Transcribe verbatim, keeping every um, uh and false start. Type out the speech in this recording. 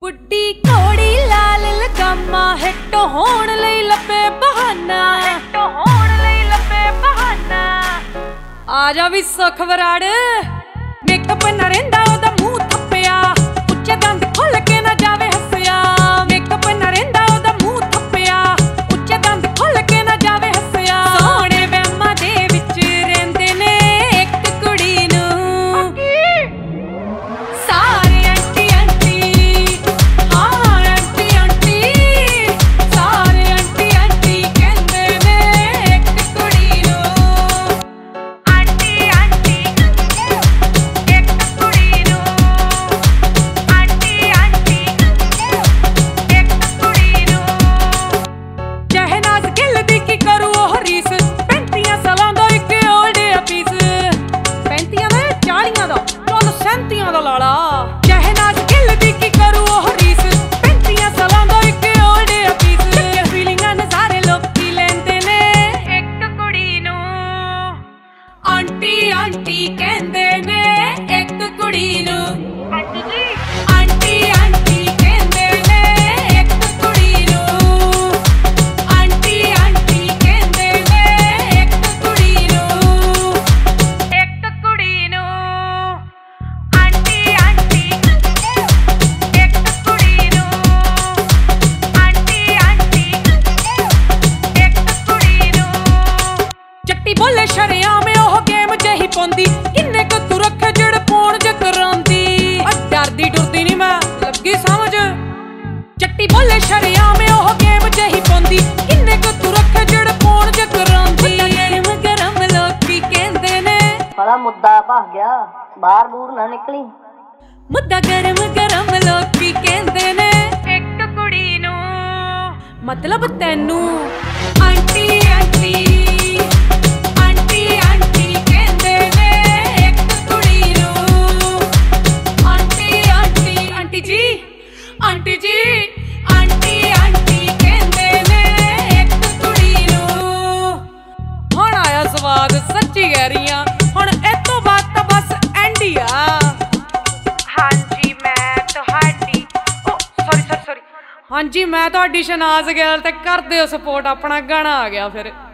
बुड्ढी घोड़ी लाल लगामा हिट होण लई लब्बे बहाना हिट होण लई लब्बे बहाना आजा भी सुख वराड़ मेकअप ना रहिंदा ओदा मूंह थप्पिया उच्चे दंद खुल के ना जावे हसिया मेकअप ना रहिंदा ओदा मूंह थप्पिया उच्चे दंद खुल के ना जावे हसिया सोहणे वहमां दे विच रहिंदे ने एक कुड़ी नूं सारे किन्ने को तू रखे जड़ पोण ज करांदी डरदी डुरदी नहीं मैं लगी समझ चट्टी बोले शरिया में ओह गेम जही पोंदी किन्ने को तू रखे जड़ पोण ज करांदी गरम गरम लोकी कहंदे ने बड़ा मुद्दा भग गया बाहर बूर ना निकली मुद्दा गरम गरम लोकी कहंदे ने एक कुड़ी नू मतलब तैनू aunty aunty aunty ji aunty aunty कहंदे ने एक कुड़ी नूं हुण आया स्वाद सच्ची कह रही हां हुण इस तों बाद तां बस एंड ही आ हां जी मैं तुहाडी ओ सॉरी सॉरी सॉरी हां जी मैं तुहाडी शहनाज गिल ते कर दिओ सपोर्ट अपना गाना आ गया फिर।